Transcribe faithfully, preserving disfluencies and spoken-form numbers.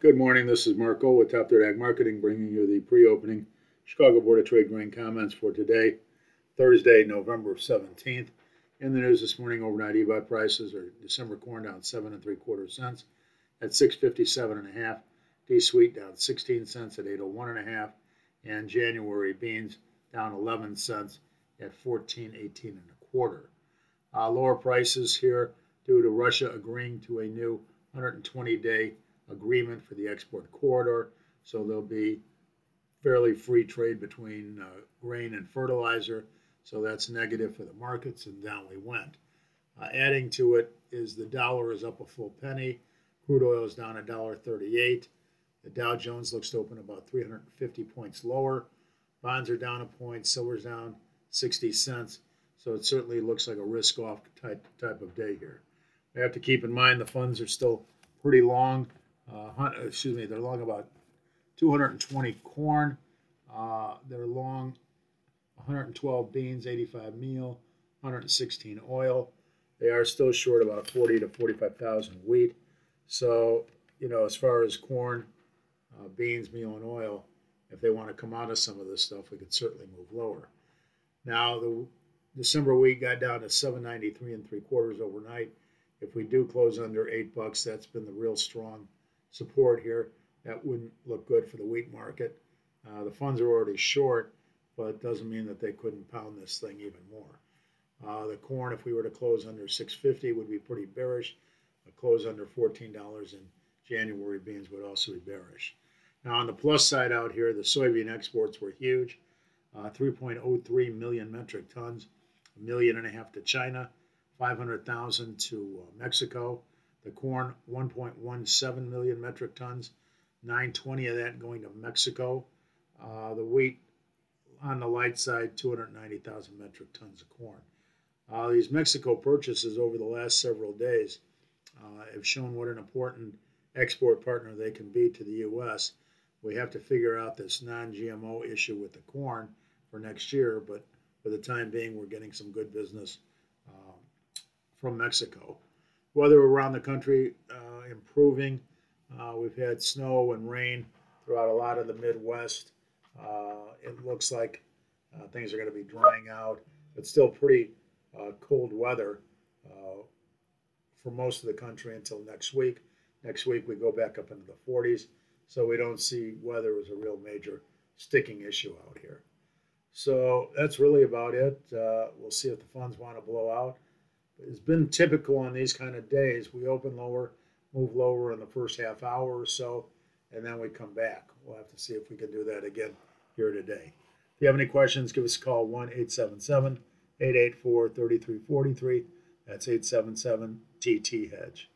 Good morning. This is Marco with Top Third Ag Marketing, bringing you the pre-opening Chicago Board of Trade grain comments for today, Thursday, November seventeenth. In the news this morning, overnight E B I prices are December corn down seven and three quarter cents at six fifty-seven and a half. D-sweet down sixteen cents at eight oh one and a half, and January beans down eleven cents at fourteen eighteen and a quarter. Uh, lower prices here due to Russia agreeing to a new one hundred twenty day agreement for the export corridor, so there'll be fairly free trade between uh, grain and fertilizer, so that's negative for the markets, and down we went. Uh, adding to it is the dollar is up a full penny, crude oil is down one dollar thirty-eight, the Dow Jones looks to open about three hundred fifty points lower, bonds are down a point, silver's down sixty cents, so it certainly looks like a risk-off type, type of day here. We have to keep in mind the funds are still pretty long. Uh, excuse me, they're long about two hundred twenty corn. Uh, they're long one hundred twelve beans, eighty-five meal, one hundred sixteen oil. They are still short about forty to forty-five thousand wheat. So, you know, as far as corn, uh, beans, meal, and oil, if they want to come out of some of this stuff, we could certainly move lower. Now, the December wheat got down to seven ninety-three and three quarters overnight. If we do close under eight bucks, that's been the real strong support here. That wouldn't look good for the wheat market. Uh, the funds are already short, but it doesn't mean that they couldn't pound this thing even more. Uh, the corn, if we were to close under six fifty, would be pretty bearish. A close under fourteen dollars in January beans would also be bearish. Now, on the plus side out here, the soybean exports were huge. Uh, three point oh three million metric tons, a million and a half to China, five hundred thousand to uh, Mexico. The corn, one point one seven million metric tons, nine twenty of that going to Mexico. Uh, the wheat, on the light side, two hundred ninety thousand metric tons of corn. Uh, these Mexico purchases over the last several days uh, have shown what an important export partner they can be to the U S. We have to figure out this non-G M O issue with the corn for next year, but for the time being, we're getting some good business uh, from Mexico. Weather around the country uh, improving. Uh, we've had snow and rain throughout a lot of the Midwest. Uh, it looks like uh, things are going to be drying out, but still pretty uh, cold weather uh, for most of the country until next week. Next week we go back up into the forties, so we don't see weather as a real major sticking issue out here. So that's really about it. Uh, we'll see if the funds want to blow out. It's been typical on these kind of days. We open lower, move lower in the first half hour or so, and then we come back. We'll have to see if we can do that again here today. If you have any questions, give us a call, one eight seven seven, eight eight four, three three four three. That's eight seven seven T T Hedge.